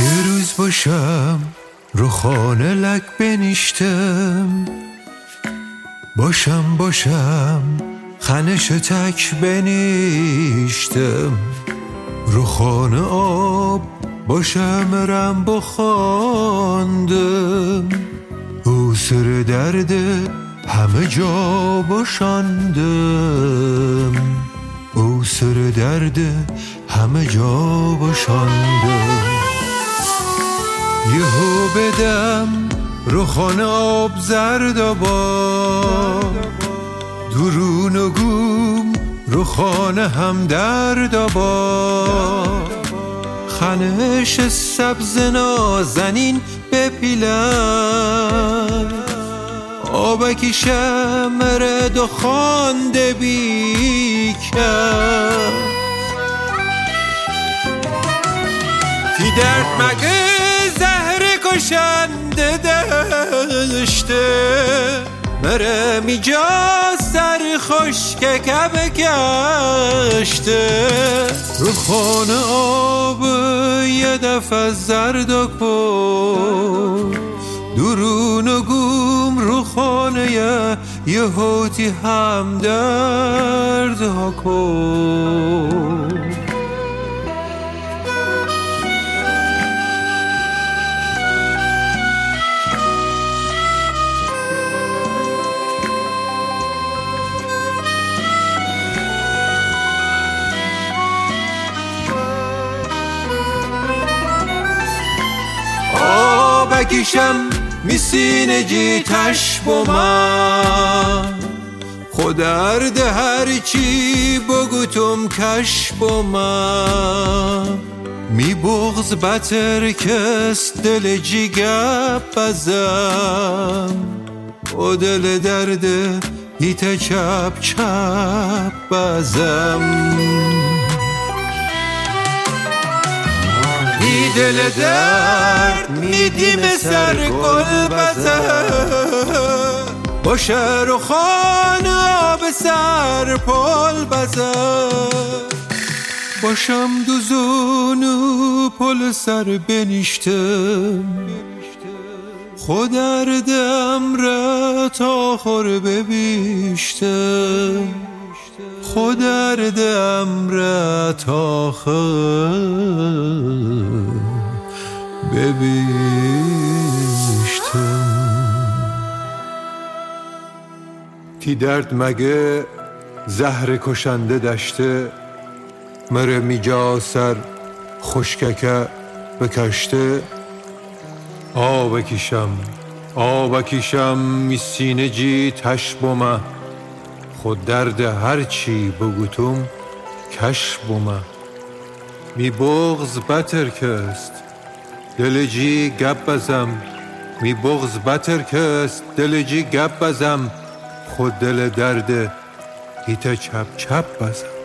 یه روز باشم رو خانه لک بنیشتم، باشم خنش تک بنیشتم، رو خانه آب باشم رم بخواندم، او سر درد همه جا باشاندم، او سر درد همه جا باشاندم. یهو بدم رو خانه آب زرد آباد، درون و گوم رو خانه هم درد آباد، خنش سبز نازنین بپیلم، آبکی شمرد و خانده بیکم. تی درد مگه زهر کشنده داشته، مره میجا سر خشک کبه گشته، رو خانه آب یه دفعه زرد کن، درون و گوم رو خانه یه هوتی هم درد ها کن. آبکیشم میسینه جیتش با من، خود درد هرچی بگوتم کش با من، می بغز بتر کس دل جیگب بزم، او دل درد هیت چپ چپ بزم، ای دل درد میدیم سر گل بزن، باشه رو خانه به سر پل بزن، باشم دوزونو پل سر بنیشتم، خود دردم را تا خور ببیشتم، خود دردم را تا خور ببیشتم. تی درد مگه زهر کشنده داشته، مره میجا سر خشککه بکشته، آبکیشم میسینه جی تش بومه، خود درد هرچی بگوتم کش بومه، می بغز بتر کست دل جی گب بزم، می بغز بتر کست دل جی گب بزم، خود دل درد هیت چپ چپ بزم.